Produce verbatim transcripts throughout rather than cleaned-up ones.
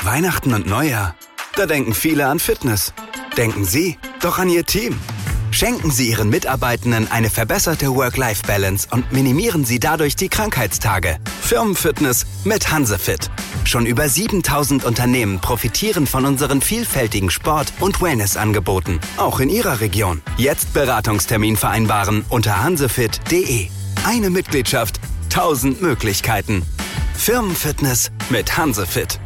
Weihnachten und Neujahr, da denken viele an Fitness. Denken Sie doch an Ihr Team. Schenken Sie Ihren Mitarbeitenden eine verbesserte Work-Life-Balance und minimieren Sie dadurch die Krankheitstage. Firmenfitness mit Hansefit. Schon über siebentausend Unternehmen profitieren von unseren vielfältigen Sport- und Wellness-Angeboten, auch in Ihrer Region. Jetzt Beratungstermin vereinbaren unter hansefit punkt de. Eine Mitgliedschaft, tausend Möglichkeiten. Firmenfitness mit Hansefit.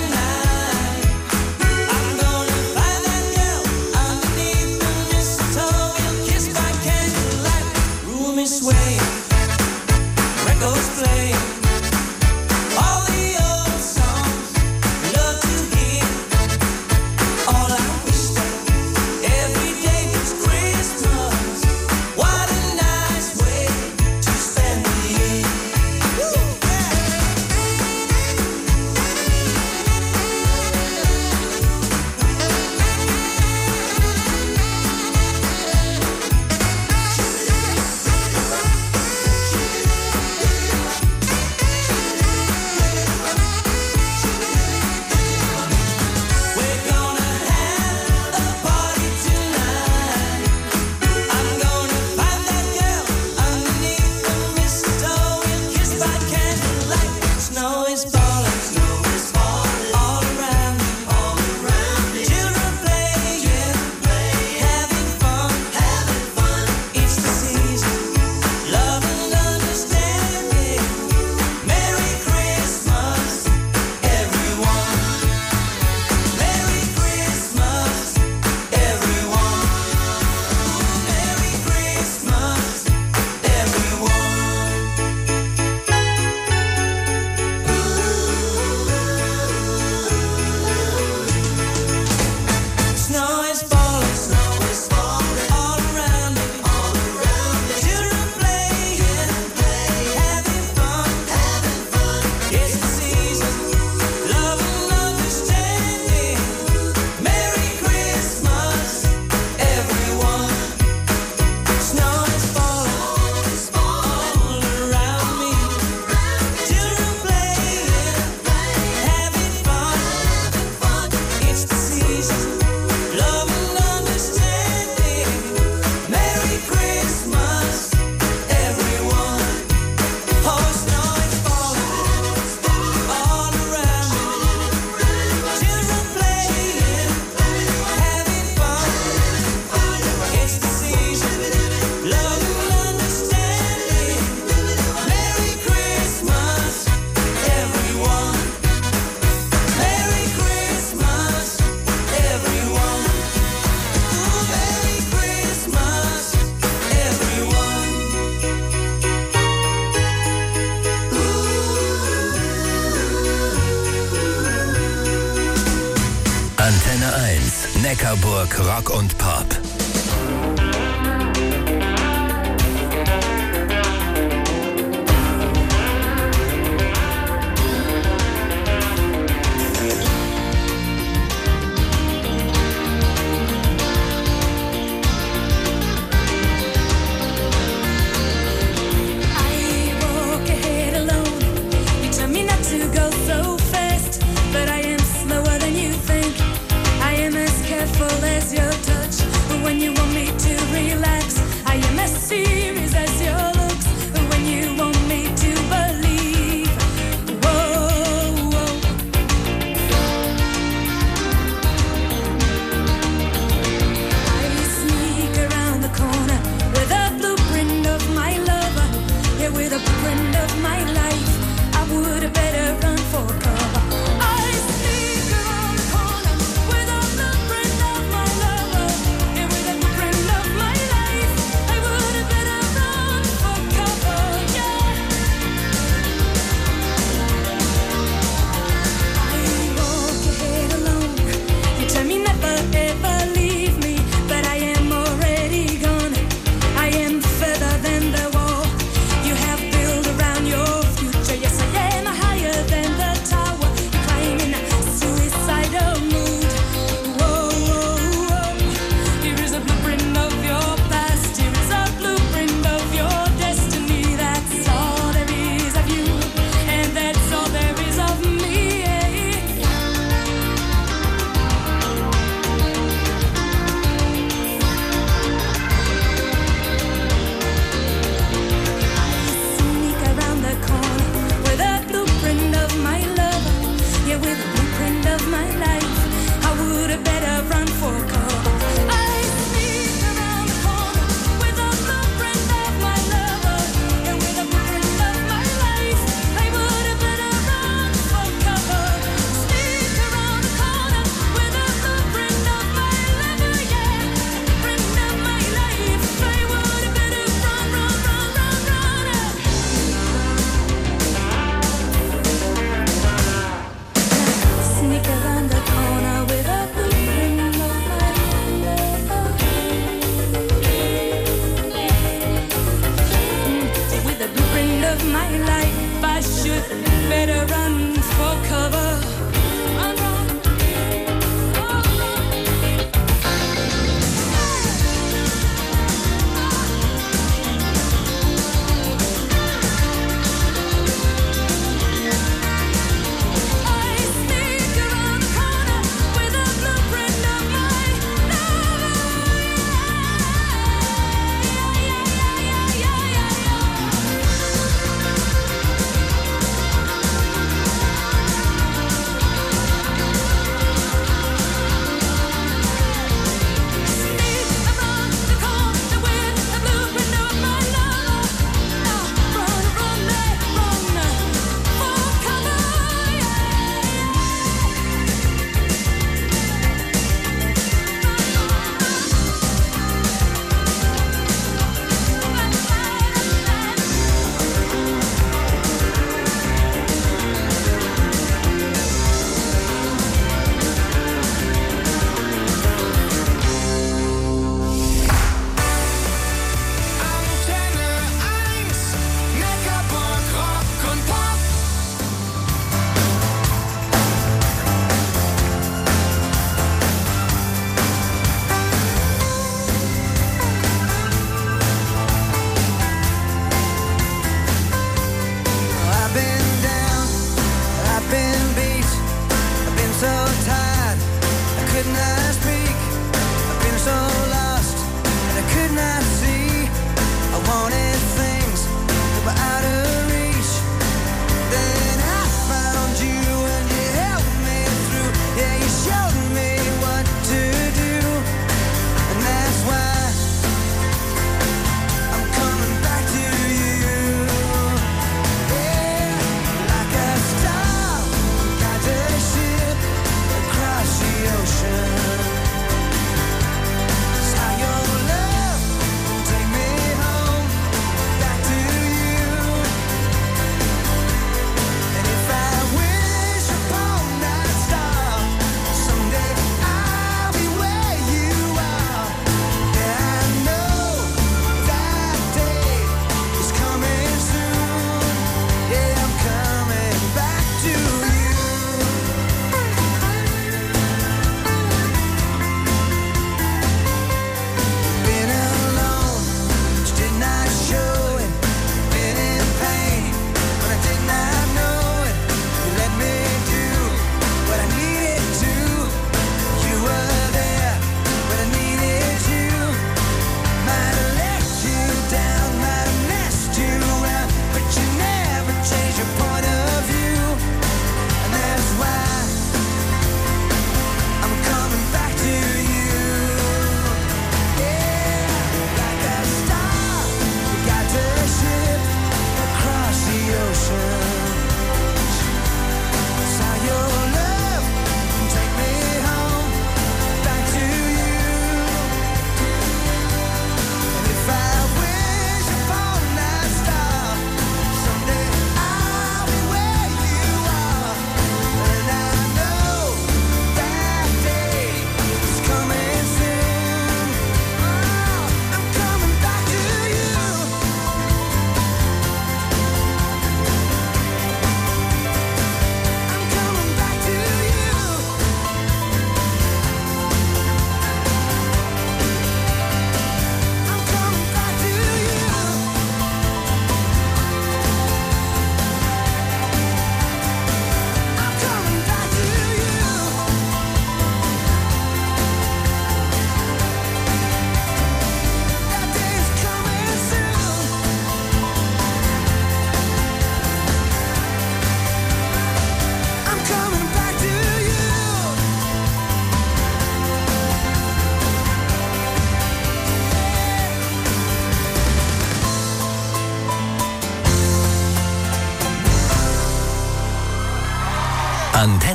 Tonight I'm gonna find that girl underneath the mistletoe. Neckarburg Rock und Pop. With a blueprint of my lover, yeah, with a blueprint of my life.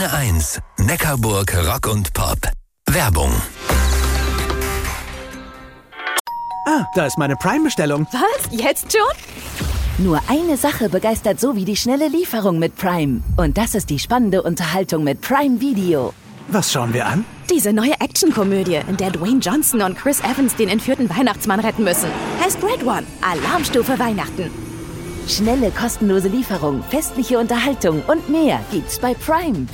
Antenne eins, Neckarburg Rock und Pop. Werbung. Ah, da ist meine Prime-Bestellung. Was? Jetzt schon? Nur eine Sache begeistert so wie die schnelle Lieferung mit Prime. Und das ist die spannende Unterhaltung mit Prime Video. Was schauen wir an? Diese neue Actionkomödie, in der Dwayne Johnson und Chris Evans den entführten Weihnachtsmann retten müssen. Heißt Red One. Alarmstufe Weihnachten. Schnelle, kostenlose Lieferung, festliche Unterhaltung und mehr gibt's bei Prime.